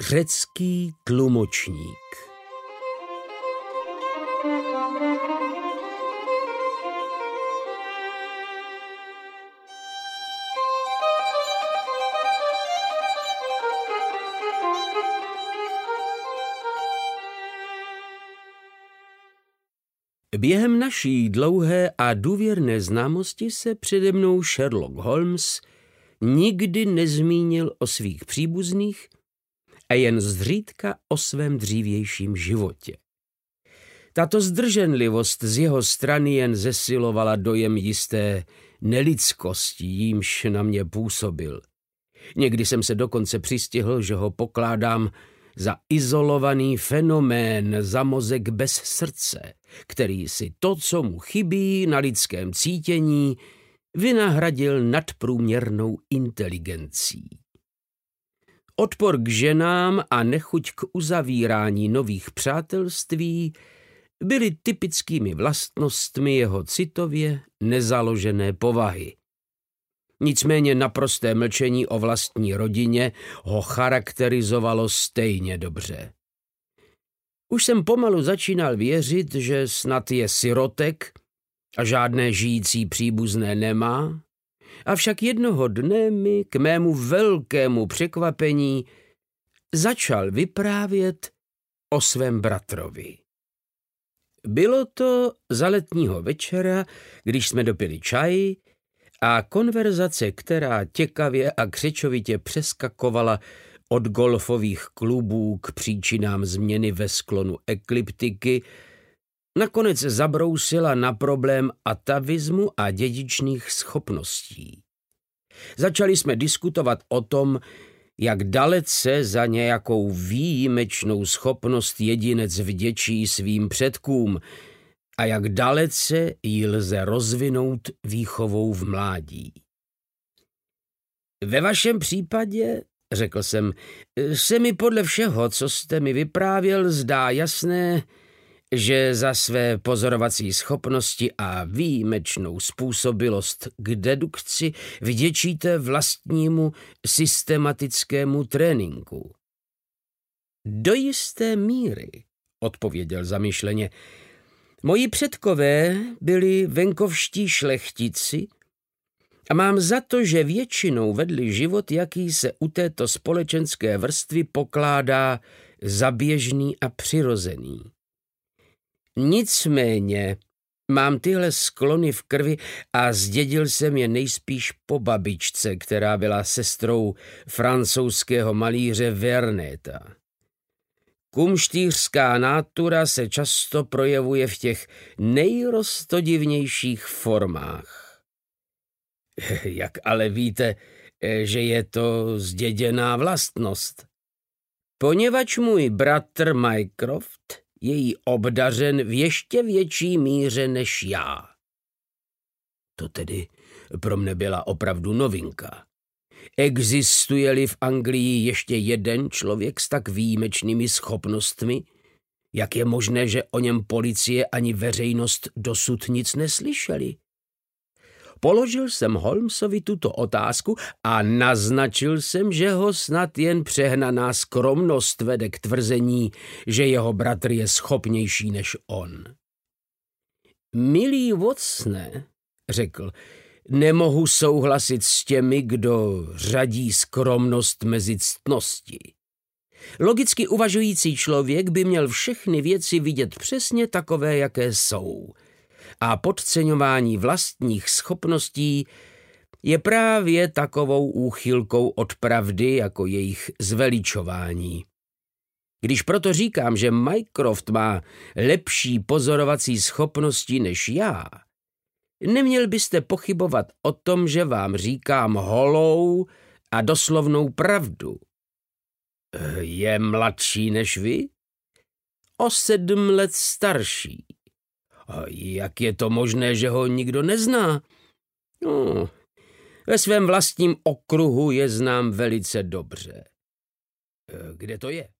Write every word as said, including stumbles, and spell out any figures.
Řecký tlumočník. Během naší dlouhé a důvěrné známosti se přede mnou Sherlock Holmes nikdy nezmínil o svých příbuzných a jen zřídka o svém dřívějším životě. Tato zdrženlivost z jeho strany jen zesilovala dojem jisté nelidskosti, jímž na mě působil. Někdy jsem se dokonce přistihl, že ho pokládám za izolovaný fenomén, za mozek bez srdce, který si to, co mu chybí na lidském cítění, vynahradil nadprůměrnou inteligencí. Odpor k ženám a nechuť k uzavírání nových přátelství byly typickými vlastnostmi jeho citově nezaložené povahy. Nicméně naprosté mlčení o vlastní rodině ho charakterizovalo stejně dobře. Už jsem pomalu začínal věřit, že snad je sirotek a žádné žijící příbuzné nemá, avšak jednoho dne mi k mému velkému překvapení začal vyprávět o svém bratrovi. Bylo to za letního večera, když jsme dopili čaj a konverzace, která těkavě a křečovitě přeskakovala od golfových klubů k příčinám změny ve sklonu ekliptiky, nakonec zabrousila na problém atavismu a dědičných schopností. Začali jsme diskutovat o tom, jak dalece za nějakou výjimečnou schopnost jedinec vděčí svým předkům a jak dalece ji lze rozvinout výchovou v mládí. Ve vašem případě, řekl jsem, se mi podle všeho, co jste mi vyprávěl, zdá jasné, že za své pozorovací schopnosti a výjimečnou způsobilost k dedukci vděčíte vlastnímu systematickému tréninku. Do jisté míry, odpověděl zamyšleně. Moji předkové byli venkovští šlechtici a mám za to, že většinou vedli život, jaký se u této společenské vrstvy pokládá za běžný a přirozený. Nicméně mám tyhle sklony v krvi a zdědil jsem je nejspíš po babičce, která byla sestrou francouzského malíře Verneta. Kumštýřská nátura se často projevuje v těch nejrostodivnějších formách. Jak ale víte, že je to zděděná vlastnost? Poněvadž můj bratr Mycroft je jí obdařen v ještě větší míře než já. To tedy pro mne byla opravdu novinka. Existuje-li v Anglii ještě jeden člověk s tak výjimečnými schopnostmi, jak je možné, že o něm policie ani veřejnost dosud nic neslyšeli? Položil jsem Holmesovi tuto otázku a naznačil jsem, že ho snad jen přehnaná skromnost vede k tvrzení, že jeho bratr je schopnější než on. Milý Watsone, řekl, nemohu souhlasit s těmi, kdo řadí skromnost mezi ctnosti. Logicky uvažující člověk by měl všechny věci vidět přesně takové, jaké jsou. A podceňování vlastních schopností je právě takovou úchylkou od pravdy jako jejich zveličování. Když proto říkám, že Mycroft má lepší pozorovací schopnosti než já, neměl byste pochybovat o tom, že vám říkám holou a doslovnou pravdu. Je mladší než vy? O sedm let starší. A jak je to možné, že ho nikdo nezná? No, ve svém vlastním okruhu je znám velice dobře. Kde to je?